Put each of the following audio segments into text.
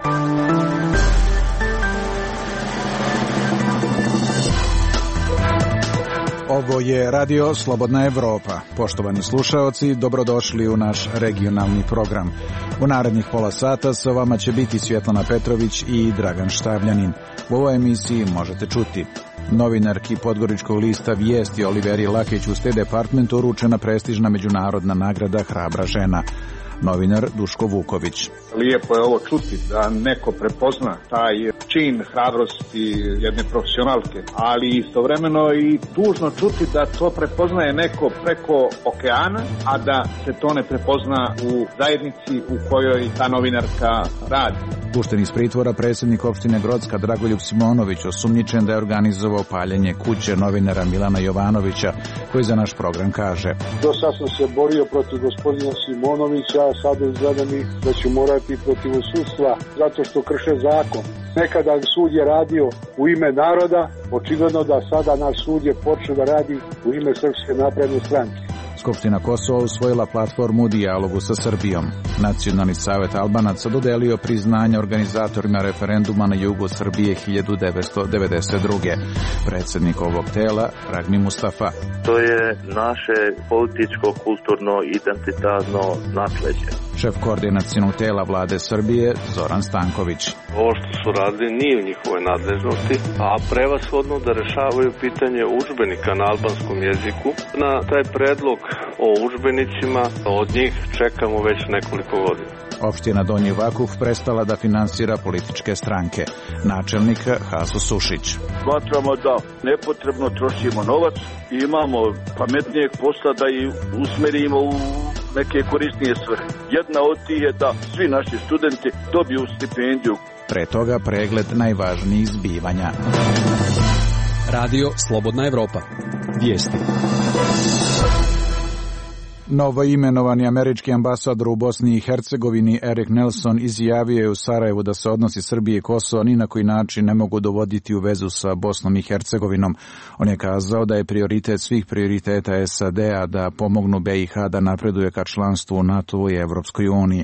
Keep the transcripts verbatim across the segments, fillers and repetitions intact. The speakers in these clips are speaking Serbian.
Ovo je Radio Slobodna Evropa. Poštovani slušaoci, dobrodošli u naš regionalni program. U narednih pola sata sa vama će biti Svjetlana Petrović i Dragan Štavljanin. U ovoj emisiji možete čuti: novinarki podgoričkog lista Vijesti Oliveri Lakić u State Departmentu uručena prestižna međunarodna nagrada Hrabra žena. Novinar Duško Vuković. Lijepo je ovo čuti, da neko prepozna taj čin hrabrosti jedne profesionalke, ali istovremeno i tužno čuti da to prepoznaje neko preko okeana, a da se to ne prepozna u zajednici u kojoj ta novinarka radi. Pušten iz pritvora predsjednik opštine Grocka Dragoljub Simonović, osumnjičen da je organizovao paljenje kuće novinara Milana Jovanovića, koji za naš program kaže: do sad sam se borio protiv gospodina Simonovića, a sada izgleda mi da ću morati protiv sudstva zato što krše zakon. Nekada sud je radio u ime naroda, očigledno da sada naš sud je počeo da radi u ime Srpske napredne stranke. Skupština Kosova usvojila platformu u dijalogu sa Srbijom. Nacionalni savet Albanaca dodelio priznanje organizatorima referenduma na jugu Srbije hiljadu devetsto devedeset druge. Predsjednik ovog tela, Ragmi Mustafa. To je naše političko, kulturno, identitarno nasleđe. Šef koordinacionog tela vlade Srbije, Zoran Stanković. Ovo što su radili nije u njihovoj nadležnosti, a prevashodno da rešavaju pitanje udžbenika na albanskom jeziku. Na taj predlog o udžbenicima od njih čekamo već nekoliko godina. Opština Donji Vakuf prestala da finansira političke stranke. Načelnik Haso Sušić. Smatramo da nepotrebno trošimo novac i imamo pametnijeg posla da i usmerimo u neke korisnije svrhe. Jedna od tih je da svi naši studenti dobiju stipendiju. Pre toga pregled najvažnijih zbivanja. Radio Slobodna Evropa. Vijesti. Novo imenovani američki ambasador u Bosni i Hercegovini Erik Nelson izjavio je u Sarajevu da se odnosi Srbije i Kosova ni na koji način ne mogu dovoditi u vezu sa Bosnom i Hercegovinom. On je kazao da je prioritet svih prioriteta S A D-a da pomognu B i H da napreduje ka članstvu u NATO i Evropskoj uniji.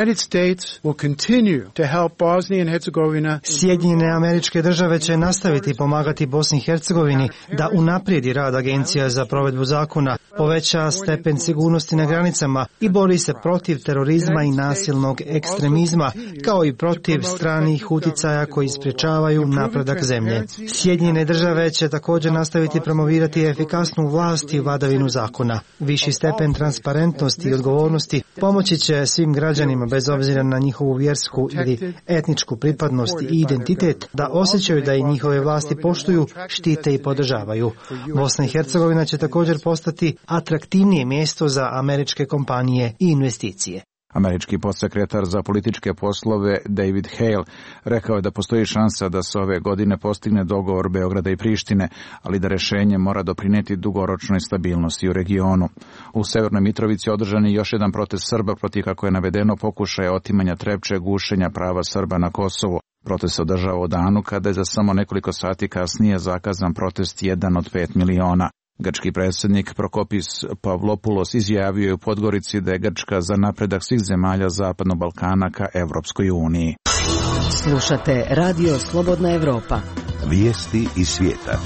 Sjedinjene Američke Države će nastaviti pomagati Bosni i Hercegovini da unaprijedi rad agencija za provedbu zakona, poveća stepen sigurnosti na granicama i bori se protiv terorizma i nasilnog ekstremizma, kao i protiv stranih uticaja koji sprječavaju napredak zemlje. Sjedinjene Države će također nastaviti promovirati efikasnu vlast i vladavinu zakona. Viši stepen transparentnosti i odgovornosti pomoći će svim građanima bez obzira na njihovu vjersku ili etničku pripadnost i identitet, da osjećaju da i njihove vlasti poštuju, štite i podržavaju. Bosna i Hercegovina će također postati atraktivnije mjesto za američke kompanije i investicije. Američki podsekretar za političke poslove David Hale rekao je da postoji šansa da se ove godine postigne dogovor Beograda i Prištine, ali da rješenje mora doprinijeti dugoročnoj stabilnosti u regionu. U Severnoj Mitrovici održan je još jedan protest Srba protiv, kako je navedeno, pokušaja otimanja Trepče, gušenja prava Srba na Kosovu. Protest se održava u danu kada je za samo nekoliko sati kasnije zakazan protest jedan od pet miliona. Grčki predsjednik Prokopis Pavlopoulos izjavio je u Podgorici da je Grčka za napredak svih zemalja Zapadnog Balkana ka Evropskoj uniji. Slušate Radio Slobodna Evropa. Vijesti iz svijeta.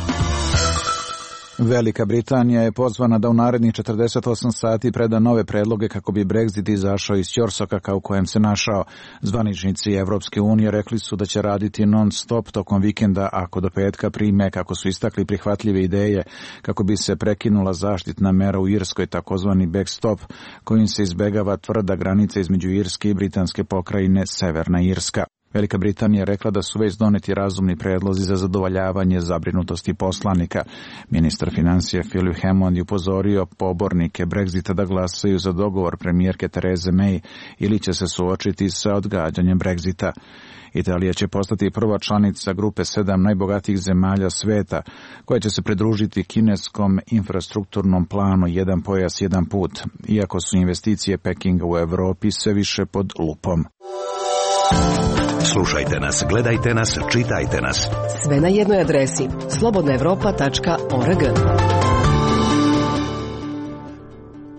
Velika Britanija je pozvana da u narednih četrdeset osam sati preda nove predloge kako bi Brexit izašao iz ćorsokaka u kojem se našao. Zvaničnici Evropske unije rekli su da će raditi non-stop tokom vikenda ako do petka prime, kako su istakli, prihvatljive ideje kako bi se prekinula zaštitna mera u Irskoj, takozvani backstop, kojim se izbegava tvrda granica između Irske i britanske pokrajine Severna Irska. Velika Britanija rekla da su već doneti razumni predlozi za zadovoljavanje zabrinutosti poslanika. Ministar financija Philip Hammond je upozorio pobornike Brexita da glasaju za dogovor premijerke Therese May ili će se suočiti sa odgađanjem Brexita. Italija će postati prva članica grupe sedam najbogatijih zemalja sveta, koja će se pridružiti kineskom infrastrukturnom planu jedan pojas, jedan put, iako su investicije Pekinga u Evropi sve više pod lupom. Slušajte nas, gledajte nas, čitajte nas. Sve na jednoj adresi slobodna evropa tačka org.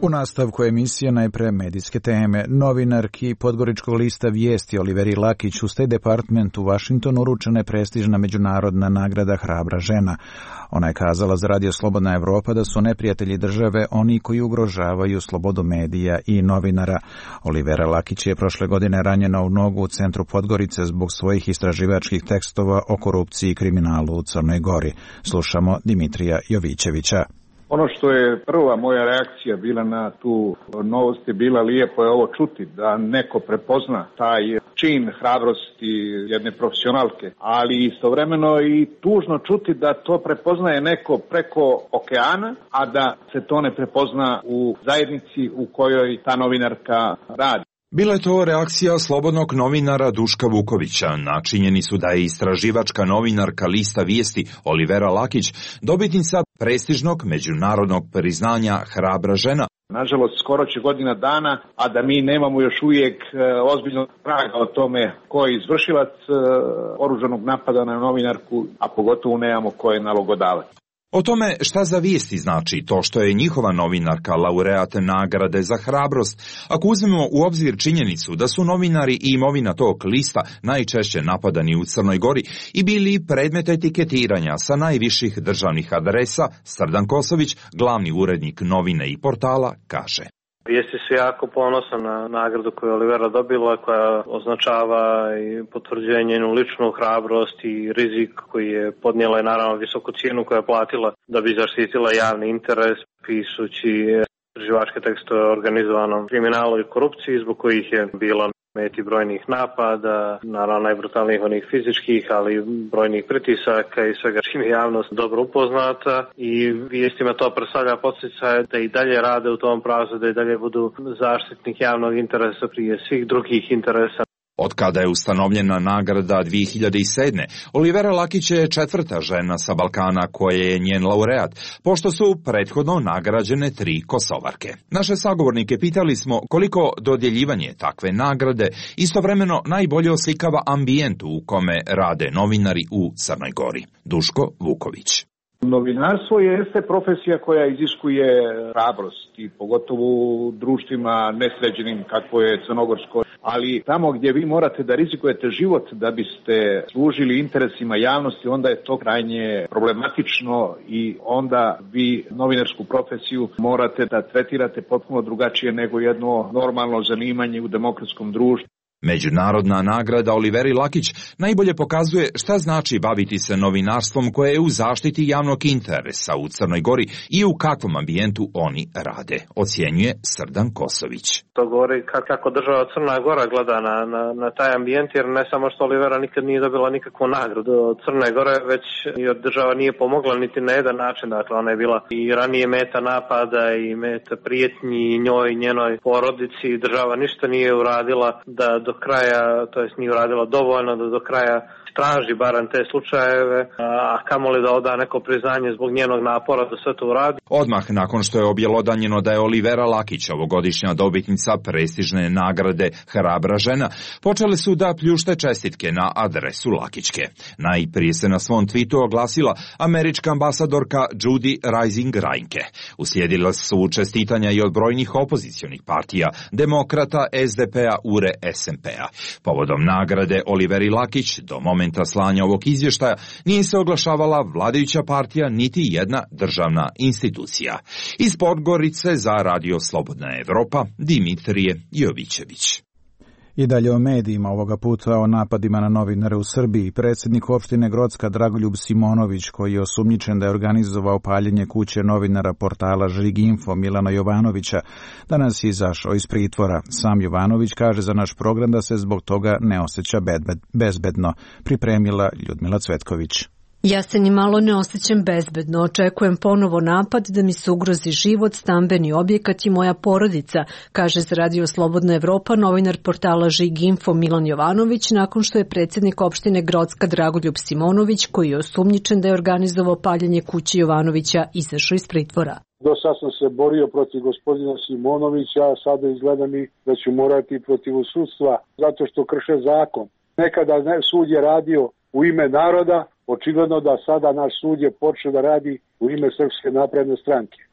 U nastavku emisije najpre medijske teme. Novinarki Podgoričkog lista Vijesti Oliveri Lakić u State Department u Vašingtonu uručena je prestižna međunarodna nagrada Hrabra žena. Ona je kazala za Radio Slobodna Evropa da su neprijatelji države oni koji ugrožavaju slobodu medija i novinara. Olivera Lakić je prošle godine ranjena u nogu u centru Podgorice zbog svojih istraživačkih tekstova o korupciji i kriminalu u Crnoj Gori. Slušamo Dimitrija Jovićevića. Ono što je prva moja reakcija bila na tu novost je bila lijepo je ovo čuti, da neko prepozna taj čin hrabrosti jedne profesionalke, ali istovremeno i tužno čuti da to prepoznaje neko preko okeana, a da se to ne prepozna u zajednici u kojoj ta novinarka radi. Bila je to reakcija slobodnog novinara Duška Vukovića. Načinjeni su da je istraživačka novinarka lista Vijesti Olivera Lakić dobitnica prestižnog međunarodnog priznanja Hrabra žena. Nažalost, skoro će godina dana, a da mi nemamo još uvijek e, ozbiljnog traga o tome ko je izvršilac e, oružanog napada na novinarku, a pogotovo nemamo ko je nalogodavac. O tome šta za Vijesti znači to što je njihova novinarka laureat nagrade za hrabrost, ako uzmemo u obzir činjenicu da su novinari i imovina tog lista najčešće napadani u Crnoj Gori i bili predmet etiketiranja sa najviših državnih adresa, Srdan Kosović, glavni urednik novine i portala, kaže. Vijesti se jako ponosan na nagradu koju je Olivera dobila, koja označava i potvrđenje njenu ličnu hrabrost i rizik koji je podnijela i naravno visoku cijenu koju je platila da bi zaštitila javni interes, pisući istraživačke tekstove o organizovanom kriminalu i korupciji, zbog kojih je bila meti brojnih napada, naravno najbrutalnijih onih fizičkih, ali brojnih pritisaka i svega čim je javnost dobro upoznata, i Vijestima to predstavlja podsticaj da i dalje rade u tom pravcu, da i dalje budu zaštitnik javnog interesa prije svih drugih interesa. Od kada je ustanovljena nagrada dvije hiljade sedme. Olivera Lakić je četvrta žena sa Balkana koja je njen laureat, pošto su prethodno nagrađene tri Kosovarke. Naše sagovornike pitali smo koliko dodjeljivanje takve nagrade istovremeno najbolje oslikava ambijent u kome rade novinari u Crnoj Gori. Duško Vuković. Novinarstvo jeste profesija koja iziskuje hrabrost i pogotovo u društvima nesređenim kakvo je crnogorsko, ali tamo gdje vi morate da rizikujete život da biste služili interesima javnosti, onda je to krajnje problematično i onda vi novinarsku profesiju morate da tretirate potpuno drugačije nego jedno normalno zanimanje u demokratskom društvu. Međunarodna nagrada Oliveri Lakić najbolje pokazuje šta znači baviti se novinarstvom koje je u zaštiti javnog interesa u Crnoj Gori i u kakvom ambijentu oni rade, ocjenjuje Srdan Kosović. To govori kako država Crna Gora gleda na, na, na taj ambijent, jer ne samo što Olivera nikad nije dobila nikakvu nagradu od Crne Gore, već i od država nije pomogla niti na jedan način. Dakle, ona je bila i ranije meta napada i meta prijetnji njoj i njenoj porodici. Država ništa nije uradila da do do kraja, to jest nije uradila dovoljno da do kraja traži barem te slučajeve, a kamoli da oda neko priznanje zbog njenog napora da sve to uradi. Odmah nakon što je objelodanjeno da je Olivera Lakić ovogodišnja dobitnica prestižne nagrade Hrabra žena, počele su da pljušte čestitke na adresu Lakićke. Najprije se na svom tweetu oglasila američka ambasadorka Judy Rising Reinke. Uslijedila su čestitanja i od brojnih opozicionih partija, demokrata, S D P-a, U R E, S M P-a. Povodom nagrade Oliveri Lakić do momenta momenta slanja ovog izvještaja nije se oglašavala vladajuća partija niti jedna državna institucija. Iz Podgorice za Radio Slobodna Evropa, Dimitrije Jovićević. I dalje o medijima, ovoga puta o napadima na novinare u Srbiji. Predsjednik opštine Grocka Dragoljub Simonović, koji je osumnjičen da je organizovao paljenje kuće novinara portala Žig Info Milana Jovanovića, danas je izašao iz pritvora. Sam Jovanović kaže za naš program da se zbog toga ne osjeća bezbedno. Pripremila Ljudmila Cvetković. Ja se ni malo ne osjećam bezbedno, očekujem ponovo napad da mi se ugrozi život, stambeni objekat i moja porodica, kaže za Radio Slobodna Evropa novinar portala Žig Info Milan Jovanović nakon što je predsjednik opštine Grocka Dragoljub Simonović, koji je osumnjičen da je organizovao paljenje kuće Jovanovića, izašao iz pritvora. Do sad sam se borio protiv gospodina Simonovića, a sada izgleda mi da ću morati protiv sudstva zato što krše zakon. Nekada sud je radio u ime naroda, očigledno da sada naš sud je počeo da radi u ime Srpske napredne stranke.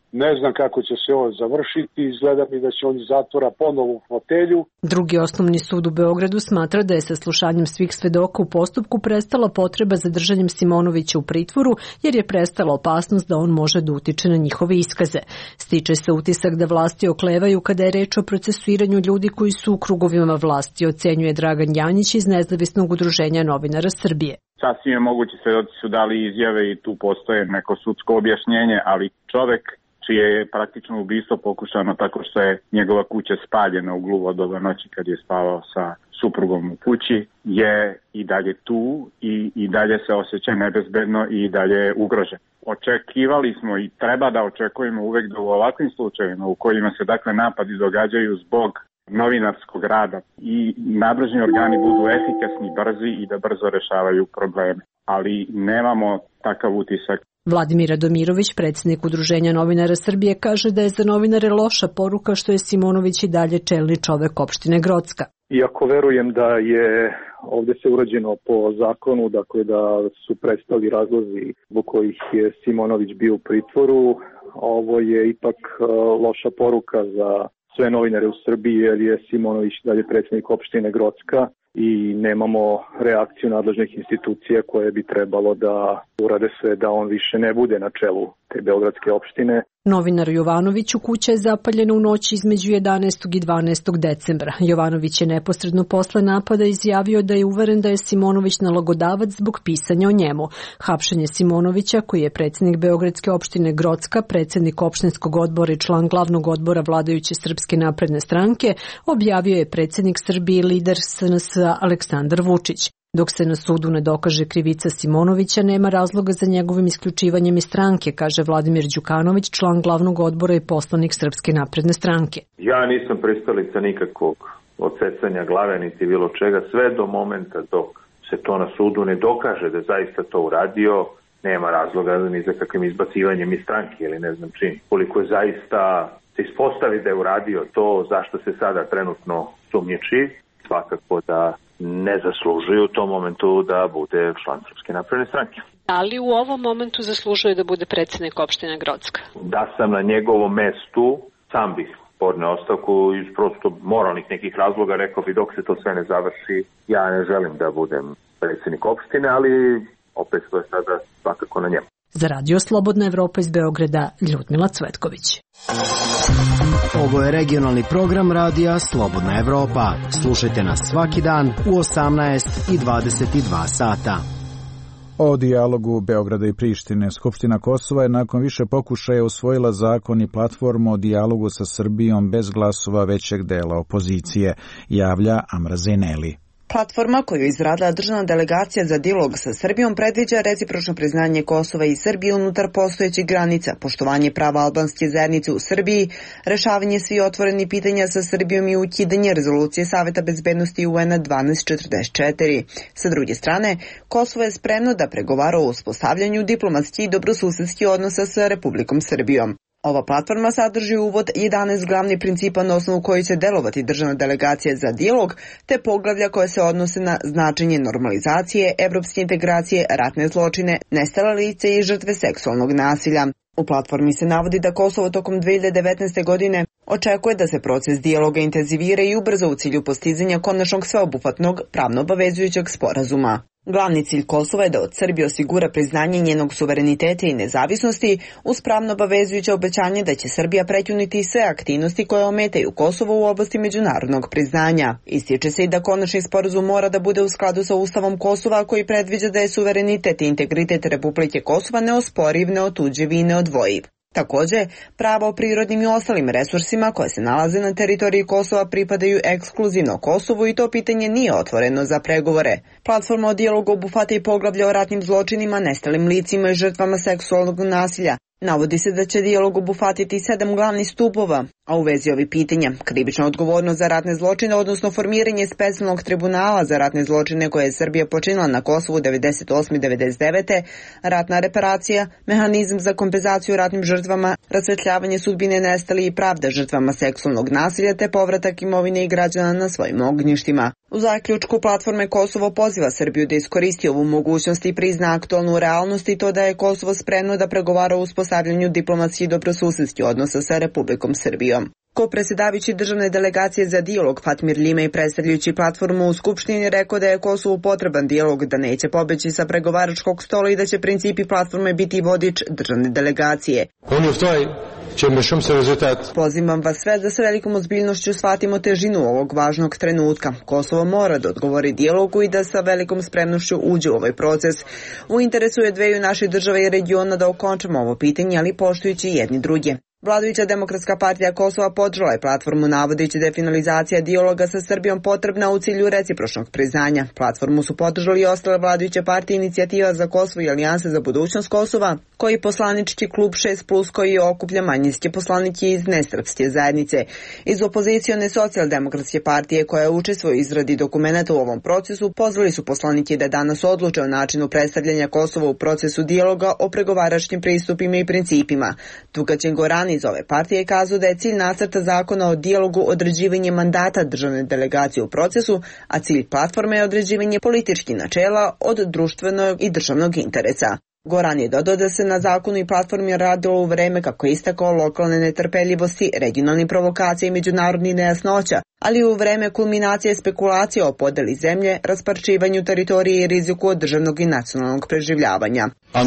Ne znam kako će se ovo završiti, izgleda mi da će on iz zatvora ponovo u fotelju. Drugi osnovni sud u Beogradu smatra da je sa slušanjem svih svedoka u postupku prestala potreba za držanjem Simonovića u pritvoru, jer je prestala opasnost da on može da utiče na njihove iskaze. Stiče se utisak da vlasti oklevaju kada je reč o procesuiranju ljudi koji su u krugovima vlasti, ocenjuje Dragan Janjić iz Nezavisnog udruženja novinara Srbije. Sasvim je moguće, svedoci su dali izjave i tu postoje neko sudsko objašnjenje, ali čovek čije je praktično ubistvo pokušano tako što je njegova kuća spaljena u glu doba noći kad je spavao sa suprugom u kući, je i dalje tu i, i dalje se osjeća nebezbedno i dalje je ugrožen. Očekivali smo i treba da očekujemo uvek da u ovakvim slučajevima u kojima se dakle napadi događaju zbog novinarskog rada i nadležni organi budu efikasni, brzi i da brzo rešavaju probleme. Ali nemamo takav utisak. Vladimir Radomirović, predsjednik Udruženja novinara Srbije, kaže da je za novinare loša poruka što je Simonović i dalje čelni čovek opštine Grocka. Iako verujem da je ovde se urađeno po zakonu, dakle da su prestali razlozi zbog kojih je Simonović bio u pritvoru, ovo je ipak loša poruka za sve novinare u Srbiji, jer je Simonović dalje predsjednik opštine Grocka i nemamo reakciju nadležnih institucija koje bi trebalo da urade sve da on više ne bude na čelu te beogradske opštine. Novinar Jovanoviću kuća je zapaljena u noći između jedanaestog i dvanaestog decembra. Jovanović je neposredno posle napada izjavio da je uveren da je Simonović nalogodavac zbog pisanja o njemu. Hapšenje Simonovića, koji je predsjednik beogradske opštine Grocka, predsjednik opštinskog odbora i član glavnog odbora vladajuće Srpske napredne stranke, objavio je predsjednik Srbije i lider S N S-a Aleksandar Vučić. Dok se na sudu ne dokaže krivica Simonovića, nema razloga za njegovim isključivanjem iz stranke, kaže Vladimir Đukanović, član glavnog odbora i poslanik Srpske napredne stranke. Ja nisam pristalica nikakvog odsecanja glave niti bilo čega, sve do momenta dok se to na sudu ne dokaže da zaista to uradio, nema razloga ni za kakvim izbacivanjem iz stranke ili ne znam čim. Koliko je zaista se ispostavi da je uradio to zašto se sada trenutno sumnjiči, svakako da ne zaslužuju u tom momentu da bude član Srpske napredne stranke. Ali u ovom momentu zaslužuje da bude predsjednik opštine Grocka? Da sam na njegovom mestu, sam bih podneo ostavku iz prosto moralnih nekih razloga, rekao bi dok se to sve ne završi, ja ne želim da budem predsjednik opštine, ali opet to je sada svakako na njemu. Za Radio Slobodna Evropa iz Beograda, Ljudmila Cvetković. Ovo je regionalni program Radija Slobodna Evropa. Slušajte nas svaki dan u osamnaest i dvadeset dva sata. O dijalogu Beograda i Prištine. Skupština Kosova je nakon više pokušaja usvojila zakon i platformu o dijalogu sa Srbijom bez glasova većeg dela opozicije, javlja Amra Zeneli. Platforma koju je izradila državna delegacija za dijalog sa Srbijom predviđa recipročno priznanje Kosova i Srbije unutar postojećih granica, poštovanje prava albanske zajednice u Srbiji, rešavanje svih otvorenih pitanja sa Srbijom i ukidanje rezolucije Saveta bezbednosti U N-a dvanaest četrdeset četiri. Sa druge strane, Kosovo je spremno da pregovara o uspostavljanju diplomatskih i dobrosusedskih odnosa sa Republikom Srbijom. Ova platforma sadrži uvod jedanaest glavnih principa na osnovu koji će delovati državna delegacija za dijalog, te poglavlja koje se odnose na značenje normalizacije, evropske integracije, ratne zločine, nestala lice i žrtve seksualnog nasilja. U platformi se navodi da Kosovo tokom dve hiljade devetnaeste. godine očekuje da se proces dijaloga intenzivira i ubrza u cilju postizanja konačnog sveobuhvatnog pravno obavezujućeg sporazuma. Glavni cilj Kosova je da od Srbije osigura priznanje njenog suvereniteta i nezavisnosti uz pravno obavezujuće obećanje da će Srbija prekiniti sve aktivnosti koje ometaju Kosovo u oblasti međunarodnog priznanja. Ističe se i da konačni sporazum mora da bude u skladu sa Ustavom Kosova koji predviđa da je suverenitet i integritet Republike Kosova neosporiv, neotuđiv i neodvojiv. Takođe, prava o prirodnim i ostalim resursima koje se nalaze na teritoriji Kosova pripadaju ekskluzivno Kosovu i to pitanje nije otvoreno za pregovore. Platforma o dijalogu obuhvata i poglavlje o ratnim zločinima, nestalim licima i žrtvama seksualnog nasilja. Navodi se da će dijalog obuhvatiti sedam glavnih stupova, a u vezi ovih pitanja krivična odgovornost za ratne zločine, odnosno formiranje specijalnog tribunala za ratne zločine koje je Srbija počinila na Kosovu devedeset osme i devedeset devete, ratna reparacija, mehanizam za kompenzaciju ratnim žrtvama, rasvetljavanje sudbine nestali i pravda žrtvama seksualnog nasilja te povratak imovine i građana na svojim ognjištima. U zaključku platforme Kosovo poziva Srbiju da iskoristi ovu mogućnost i prizna aktualnu realnost i to da je Kosovo spremno da pregovara o uspostavljanju diplomatskih i dobrosusedskih odnosa sa Republikom Srbijom. Ko-predsjedavajući državne delegacije za dijalog Fatmir Limej, predstavljajući platformu u Skupštini, rekao da je Kosovu potreban dijalog, da neće pobeći sa pregovaračkog stola i da će principi platforme biti vodič državne delegacije. On je taj ćemo šum se rezultat. Pozivam vas sve da sa velikom ozbiljnošću shvatimo težinu ovog važnog trenutka. Kosovo mora da odgovori dijalogu i da sa velikom spremnošću uđe u ovaj proces. U interesu je dveju naših država i regiona da okončamo ovo pitanje, ali poštujući jedni druge. Vladajuća Demokratska partija Kosova podržala je platformu navodeći da je finalizacija dijaloga sa Srbijom potrebna u cilju recipročnog priznanja. Platformu su podržali i ostale vladajuće partije Inicijativa za Kosovo i Alijanse za budućnost Kosova, koji poslanički klub šest plus koji okuplja manjinske poslanike iz nesrpske zajednice. Iz opozicione socijaldemokratske partije koja učestvuje u izradi dokumenta u ovom procesu pozvali su poslanike da danas odluče o načinu predstavljanja Kosova u procesu dijaloga o pregovaračkim pristupima i principima. Tukaćen Goran iz ove partije kazao da je cilj nacrta zakona o dijalogu određivanje mandata državne delegacije u procesu, a cilj platforme je određivanje političkih načela od društvenog i državnog interesa. Goran je dodao da se na zakonu i platformi radilo u vreme, kako je istakao, lokalne netrpeljivosti, regionalnih provokacija i međunarodnih nejasnoća, ali u vreme kulminacije spekulacija o podeli zemlje, rasparčivanju teritorije i riziku od državnog i nacionalnog preživljavanja.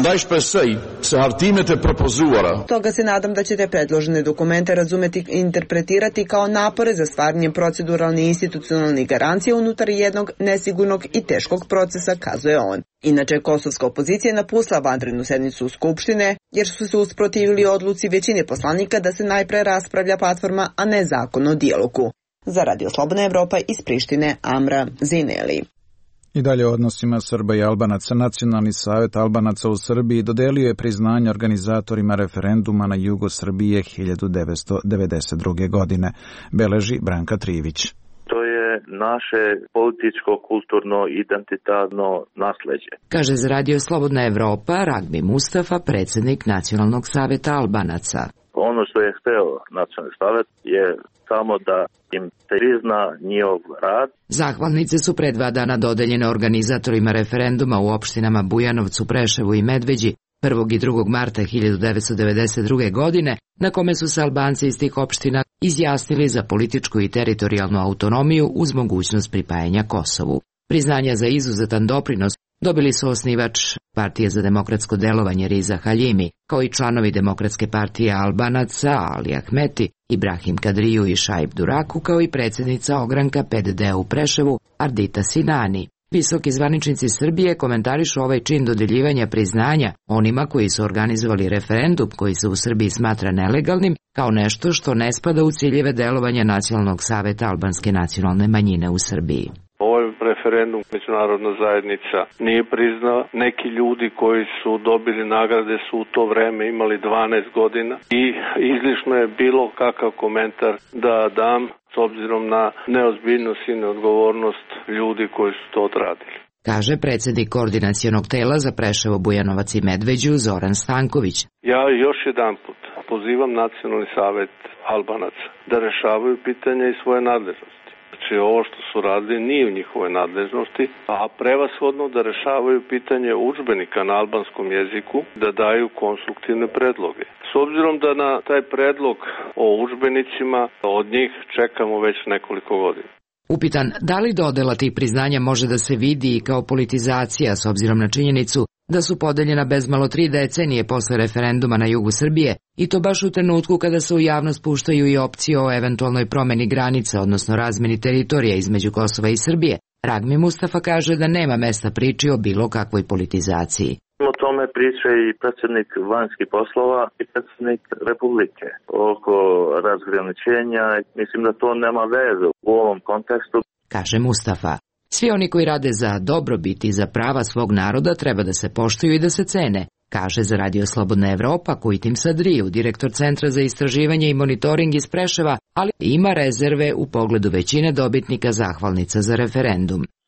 Toga se nadam da ćete predložene dokumente razumeti i interpretirati kao napore za stvaranje proceduralne i institucionalne garancije unutar jednog nesigurnog i teškog procesa, kazuje on. Inače, kosovska opozicija je napustila vanrednu sednicu Skupštine jer su se usprotivili odluci većine poslanika da se najpre raspravlja platforma, a ne zakon o dijalogu. Za Radio Slobodna Evropa iz Prištine, Amra Zineli. I dalje o odnosima Srba i Albanaca. Nacionalni savet Albanaca u Srbiji dodelio je priznanje organizatorima referenduma na jugu Srbije hiljadu devetsto devedeset druge. godine. Beleži Branka Trivić. To je naše političko, kulturno, identitarno nasleđe. Kaže za Radio Slobodna Evropa Ragbi Mustafa, predsjednik Nacionalnog saveta Albanaca. Ono što je hteo Nacionalni savet je samo da im prizna njihov rad. Zahvalnice su pre dva dana dodeljene organizatorima referenduma u opštinama Bujanovcu, Preševu i Medveđi prvog i drugog marta hiljadu devetsto devedeset druge. godine, na kome su se Albanci iz tih opština izjasnili za političku i teritorijalnu autonomiju uz mogućnost pripajanja Kosovu. Priznanja za izuzetan doprinos dobili su osnivač Partije za demokratsko delovanje Riza Haljimi, kao i članovi Demokratske partije Albanaca Ali Ahmeti, Ibrahim Kadriju i Šaib Duraku, kao i predsjednica ogranka P D D u Preševu Ardita Sinani. Visoki zvaničnici Srbije komentarišu ovaj čin dodeljivanja priznanja onima koji su organizovali referendum koji se u Srbiji smatra nelegalnim kao nešto što ne spada u ciljeve delovanja Nacionalnog saveta albanske nacionalne manjine u Srbiji. Ovaj referendum međunarodna zajednica nije priznao. Neki ljudi koji su dobili nagrade su u to vreme imali dvanaest godina i izlišno je bilo kakav komentar da dam s obzirom na neozbiljnost i neodgovornost ljudi koji su to odradili. Kaže predsjednik koordinacionog tela za Preševo, Bujanovac i Medveđu Zoran Stanković. Ja još jedan put pozivam Nacionalni savet Albanaca da rešavaju pitanja i svoje nadležnosti. Znači ovo što su radili nije u njihove nadležnosti, a prevashodno da rešavaju pitanje udžbenika na albanskom jeziku, da daju konstruktivne predloge. S obzirom da na taj predlog o udžbenicima od njih čekamo već nekoliko godina. Upitan da li dodela tih priznanja može da se vidi i kao politizacija s obzirom na činjenicu da su podeljena bezmalo tri decenije posle referenduma na jugu Srbije i to baš u trenutku kada se u javnost puštaju i opcije o eventualnoj promeni granica, odnosno razmeni teritorija između Kosova i Srbije, Ragmi Mustafa kaže da nema mesta priči o bilo kakvoj politizaciji. O tome priča i predsjednik vanjskih poslova i predsjednik Republike oko razgraničenja. Mislim da to nema veze u ovom kontekstu. Kaže Mustafa. Svi oni koji rade za dobrobit i za prava svog naroda treba da se poštuju i da se cene, kaže za Radio Slobodna Evropa Kujtim Sadriju, direktor Centra za istraživanje i monitoring iz Preševa, ali ima rezerve u pogledu većine dobitnika zahvalnica za referendum.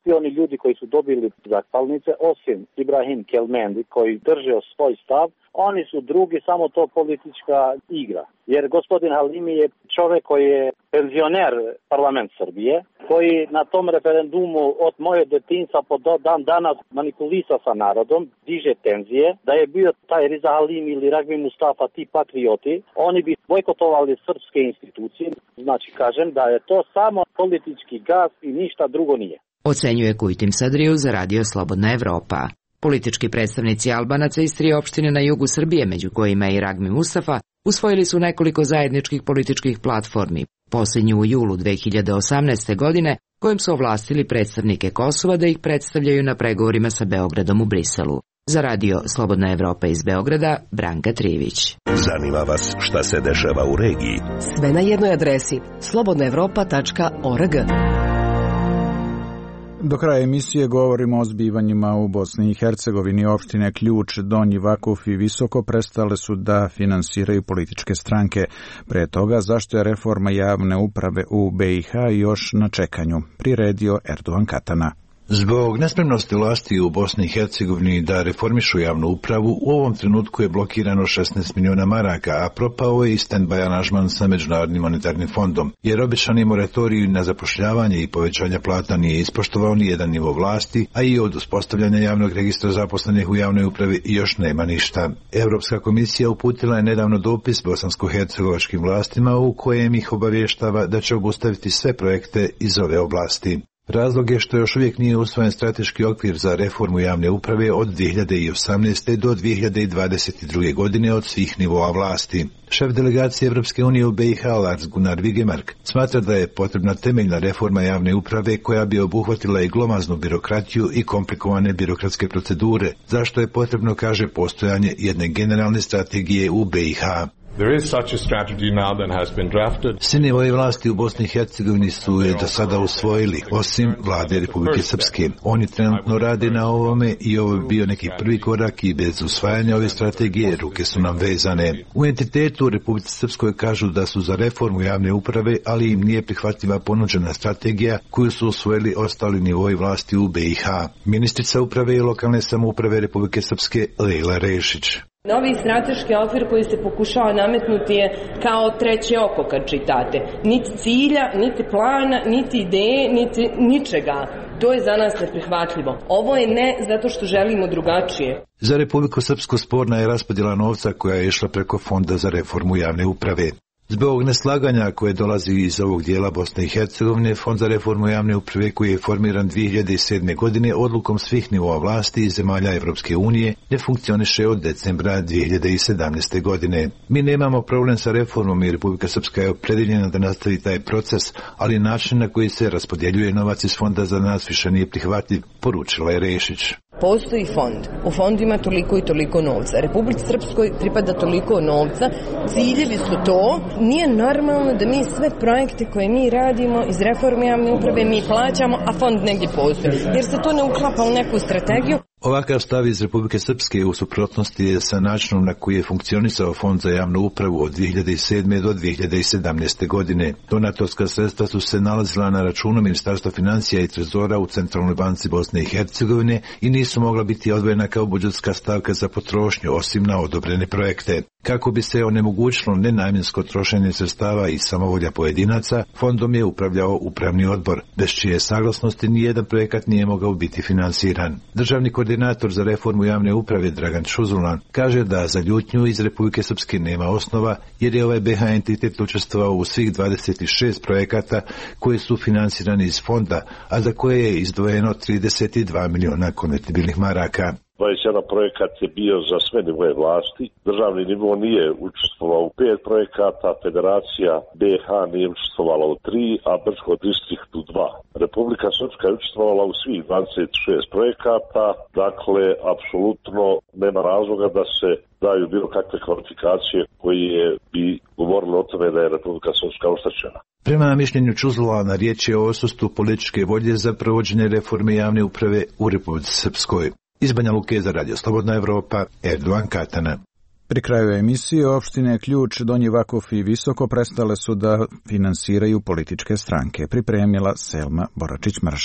svi oni ljudi koji su dobili zahvalnice, osim Ibrahim Kelmendi koji drže svoj stav, oni su drugi, samo to politička igra. Jer gospodin Halimi je čovjek koji je penzioner parlament Srbije, koji na tom referendumu od moje detinjstva po dan danas manipulisa sa narodom, diže tenzije, da je bio taj Riza Halimi ili Ragbi Mustafa, ti patrioti, oni bi bojkotovali srpske institucije. Znači, kažem da je to samo politički gas i ništa drugo nije. Ocenjuje Kujtim Sadriju za Radio Slobodna Evropa. Politički predstavnici Albanaca iz tri opštine na jugu Srbije, među kojima je i Ragbi Mustafa, usvojili su nekoliko zajedničkih političkih platformi, posljednju u julu dve hiljade osamnaeste. godine, kojim su ovlastili predstavnike Kosova da ih predstavljaju na pregovorima sa Beogradom u Briselu. Za Radio Slobodna Evropa iz Beograda, Branka Trivić. Zanima vas šta se dešava u regiji? Sve na jednoj adresi slobodna evropa tačka org. Do kraja emisije govorimo o zbivanjima u Bosni i Hercegovini. Opštine Ključ, Donji Vakuf i Visoko prestale su da finansiraju političke stranke. Pre toga, zašto je reforma javne uprave u B i H još na čekanju? Priredio Erdogan Katana. Zbog nespremnosti vlasti u Bosni i Hercegovini da reformišu javnu upravu, u ovom trenutku je blokirano šesnaest miliona maraka, a propao je i stand-by aranžman sa Međunarodnim monetarnim fondom, jer obećani moratorij na zapošljavanje i povećanje plata nije ispoštovao ni jedan nivo vlasti, a i od uspostavljanja javnog registra zaposlenih u javnoj upravi još nema ništa. Europska komisija uputila je nedavno dopis bosansko-hercegovačkim vlastima u kojem ih obavještava da će obustaviti sve projekte iz ove oblasti. Razlog je što još uvijek nije usvojen strateški okvir za reformu javne uprave od dvije hiljade osamnaeste. do dvije hiljade dvadeset druge. godine od svih nivoa vlasti. Šef delegacije Evropske unije u B i H Lars Gunnar Vigemark smatra da je potrebna temeljna reforma javne uprave koja bi obuhvatila i glomaznu birokratiju i komplikovane birokratske procedure, zašto je potrebno, kaže, postojanje jedne generalne strategije u B i H. There is such a strategy now that has been drafted. Svi nivoji vlasti u Bosni i Hercegovini su je do sada usvojili, osim vlade Republike Srpske. Oni trenutno rade na ovome i ovo je bio neki prvi korak i bez usvajanja ove strategije ruke su nam vezane. U entitetu u Republike Srpskoj kažu da su za reformu javne uprave, ali im nije prihvatljiva ponuđena strategija koju su usvojili ostali nivoji vlasti u B i H. Ministrica uprave i lokalne samouprave Republike Srpske Lejla Rešić. Novi strateški okvir koji se pokušava nametnuti je kao treće oko kad čitate. Niti cilja, niti plana, niti ideje, niti ničega. To je za nas neprihvatljivo. Ovo je ne zato što želimo drugačije. Za Republiku Srpsku sporna je raspodjela novca koja je išla preko Fonda za reformu javne uprave. Zbog neslaganja koje dolazi iz ovog dijela Bosne i Hercegovine, Fond za reformu javne uprave koji je formiran dvije hiljade sedme. godine odlukom svih nivoa vlasti i zemalja Evropske unije ne funkcioniše od decembra dvije hiljade sedamnaeste. godine. Mi nemamo problem sa reformom i Republika Srpska je opredeljena da nastavi taj proces, ali način na koji se raspodjeljuje novac iz fonda za nas više nije prihvatljiv, poručila je Rešić. Postoji fond. U fondu ima toliko i toliko novca. Republici Srpskoj pripada toliko novca. Ciljevi su to. Nije normalno da mi sve projekte koje mi radimo iz reforme javne uprave mi plaćamo, a fond negdje postoji. Jer se to ne uklapa u neku strategiju. Ovakav stav iz Republike Srpske u suprotnosti je sa načinom na koji je funkcionisao Fond za javnu upravu od dvije hiljade sedme. do dvije hiljade sedamnaeste. godine. Donatorska sredstva su se nalazila na računu Ministarstva financija i trezora u Centralnoj banci Bosne i Hercegovine i nisu mogla biti odvojena kao budžetska stavka za potrošnju, osim na odobrene projekte. Kako bi se onemogućilo nenamjensko trošenje sredstava i samovolja pojedinaca, fondom je upravljao upravni odbor, bez čije saglasnosti nijedan projekat nije mogao biti finansiran. Državni koordinator za reformu javne uprave Dragan Čuzulan kaže da za ljutnju iz Republike Srpske nema osnova, jer je ovaj B H entitet učestvovao u svih dvadeset šest projekata koji su finansirani iz fonda, a za koje je izdvojeno trideset dva miliona konvertibilnih maraka. dvadeset jedan projekat je bio za sve nivoje vlasti, državni nivo nije učestvovao u pet projekata, federacija B H nije učestvovala u tri, a Brčko distrikt u dva. Republika Srpska je učestvovala u svih dvadeset šest projekata, dakle, apsolutno nema razloga da se daju bilo kakve kvalifikacije koje bi govorile o tome da je Republika Srpska oštećena. Prema mišljenju Čuzlana, riječ je o odsustvu političke volje za provođenje reforme javne uprave u Republici Srpskoj. Iz Banja Luke za Radio Slobodna Evropa, Erdogan Katana. Pri kraju emisije opštine Ključ, Donji Vakuf i Visoko prestale su da finansiraju političke stranke. Pripremila Selma Boračić-Mršo.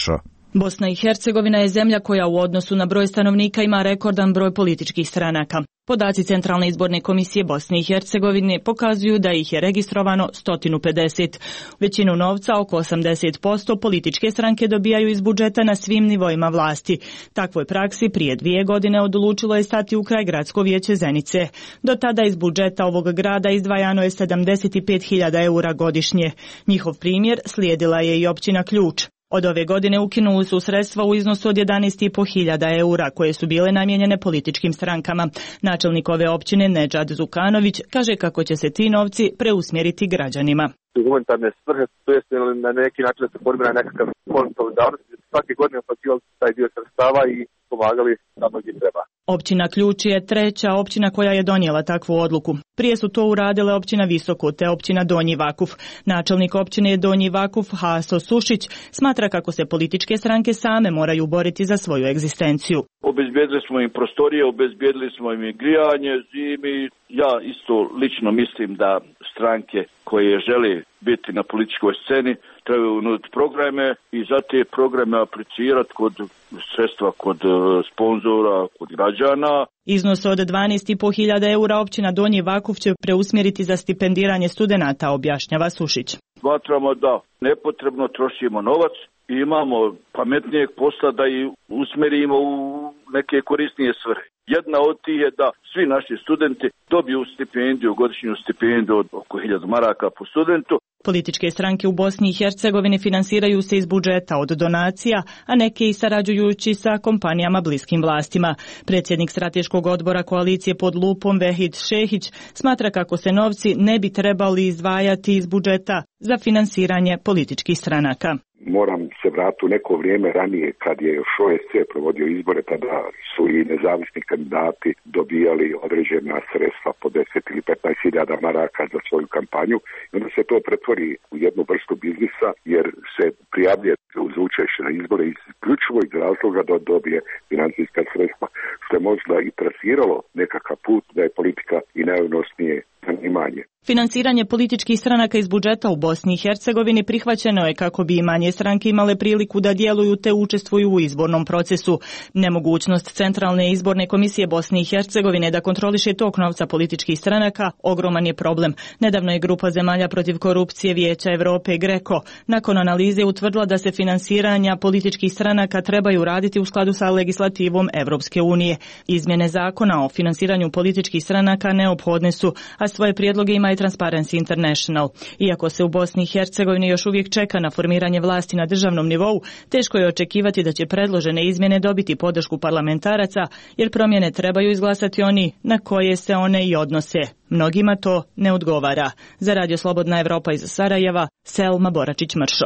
Bosna i Hercegovina je zemlja koja u odnosu na broj stanovnika ima rekordan broj političkih stranaka. Podaci Centralne izborne komisije Bosne i Hercegovine pokazuju da ih je registrovano sto pedeset. Većinu novca, oko osamdeset posto, političke stranke dobijaju iz budžeta na svim nivoima vlasti. Takvoj praksi prije dvije godine odlučilo je stati u kraj Gradsko vijeće Zenice. Do tada iz budžeta ovog grada izdvajano je sedamdeset pet hiljada eura godišnje. Njihov primjer slijedila je i općina Ključ. Od ove godine ukinuli su sredstva u iznosu od jedanaest i po hiljada eura koje su bile namijenjene političkim strankama. Načelnik ove općine Nedžad Zukanović kaže kako će se ti novci preusmjeriti građanima. Humanitarne svrhe, to jest na neki način da se formira nekakav fond solidarnosti, svake godine uplaćivali taj dio sredstava i pomagali tamo gdje treba. Općina Ključ je treća općina koja je donijela takvu odluku. Prije su to uradile općina Visoko te općina Donji Vakuf. Načelnik općine Donji Vakuf Haso Sušić smatra kako se političke stranke same moraju boriti za svoju egzistenciju. Obezbijedili smo im prostorije, obezbijedili smo im grijanje, zimi. Ja isto lično mislim da stranke koje žele biti na političkoj sceni trebaju nuditi programe i za te programe aplicirati kod sredstva, kod sponzora, kod građana. Iznos od dvanaest i po hiljada eura općina Donji Vakuf će preusmjeriti za stipendiranje studenata, objašnjava Sušić. Smatramo da nepotrebno trošimo novac i imamo pametnijeg posla da i usmjerimo u neke korisnije svrhe. Jedna od tih je da svi naši studenti dobiju stipendiju, godišnju stipendiju od oko hiljadu maraka po studentu. Političke stranke u Bosni i Hercegovini finansiraju se iz budžeta od donacija, a neke i sarađujući sa kompanijama bliskim vlastima. Predsjednik strateškog odbora koalicije pod lupom Vehid Šehić smatra kako se novci ne bi trebali izdvajati iz budžeta za finansiranje političkih stranaka. Moram se vratiti u neko vrijeme ranije kad je još O S C provodio izbore, tada su i nezavisni kandidati dobijali određena sredstva po deset ili petnaest hiljada maraka za svoju kampanju i onda se to pretvori u jednu vrstu biznisa jer se prijavljuje uz učešće na izbore isključivo iz razloga da dobije financijska sredstva, što je možda i trasiralo nekakav put da je politika i najodnosnije zanimanje. Finansiranje političkih stranaka iz budžeta u Bosni i Hercegovini prihvaćeno je kako bi i manje stranke imale priliku da djeluju te učestvuju u izbornom procesu. Nemogućnost Centralne izborne komisije Bosne i Hercegovine da kontroliše tok novca političkih stranaka ogroman je problem. Nedavno je grupa zemalja protiv korupcije Vijeća Europe Greko nakon analize utvrdila da se finansiranja političkih stranaka trebaju raditi u skladu sa legislativom Europske unije. Izmjene zakona o finansiranju političkih stranaka neophodne su, a svoje prijedloge ima i Transparency International. Iako se u Bosni i Hercegovini još uvijek čeka na formiranje vlasti na državnom nivou, teško je očekivati da će predložene izmjene dobiti podršku parlamentaraca, jer promjene trebaju izglasati oni na koje se one i odnose. Mnogima to ne odgovara. Za Radio Slobodna Evropa iz Sarajeva, Selma Boračić-Mršo.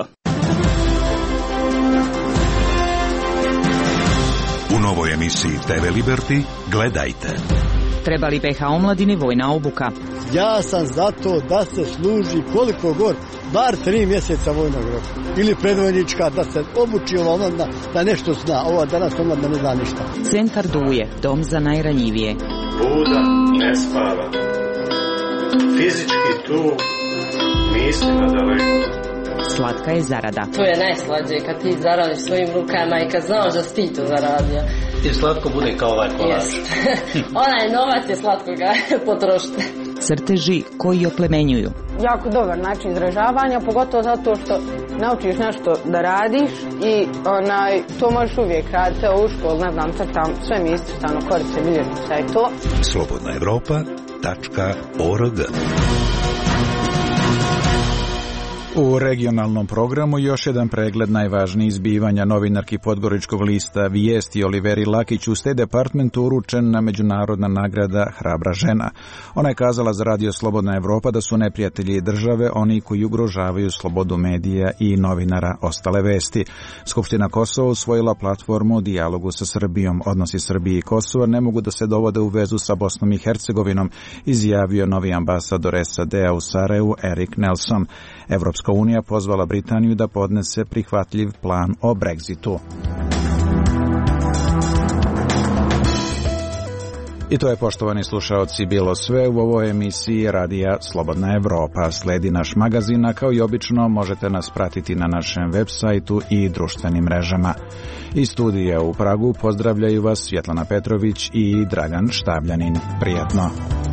U novoj emisiji T V Liberty gledajte. Treba li B H omladini vojna obuka? Ja sam za to da se služi koliko god, bar tri mjeseca vojnog roka. Ili predvojnička, da se obuči ova omladina, da nešto zna. Ova danas omladina ne zna ništa. Centar Duje, dom za najranjivije. Buda ne spava. Fizički tu, mislima daleko. Slatka je zarada. To je najslađe kad ti zaradiš svojim rukama i kad znaš da si ti to zaradio. I slatko bude kao ovaj kolač. Onaj novac je slatko ga potrošite. Crteži koji oplemenjuju. Jako dobar način izražavanja, pogotovo zato što naučiš nešto da radiš i onaj, to možeš uvijek raditi. Evo u školu, ne znam, crtam, sve mi iscrtano, korice, bilježnica i to. slobodna evropa tačka org. U regionalnom programu još jedan pregled najvažnijih zbivanja. Novinarki podgoričkog lista Vijesti Oliveri Lakić u State Departmentu uručena međunarodna nagrada Hrabra žena. Ona je kazala za Radio Slobodna Evropa da su neprijatelji države oni koji ugrožavaju slobodu medija i novinara Ostale vesti. Skupština Kosova usvojila platformu o dijalogu sa Srbijom. Odnosi Srbije i Kosova ne mogu da se dovode u vezu sa Bosnom i Hercegovinom, izjavio novi ambasador S A D-a u Sarajevu Erik Nelson. Evropska unija pozvala Britaniju da podnese prihvatljiv plan o Brexitu. I to je, poštovani slušaoci, bilo sve u ovoj emisiji Radija Slobodna Evropa. Sledi naš magazin, a kao i obično možete nas pratiti na našem web sajtu i društvenim mrežama. Iz studija u Pragu pozdravljaju vas Svjetlana Petrović i Dragan Štabljanin. Prijatno!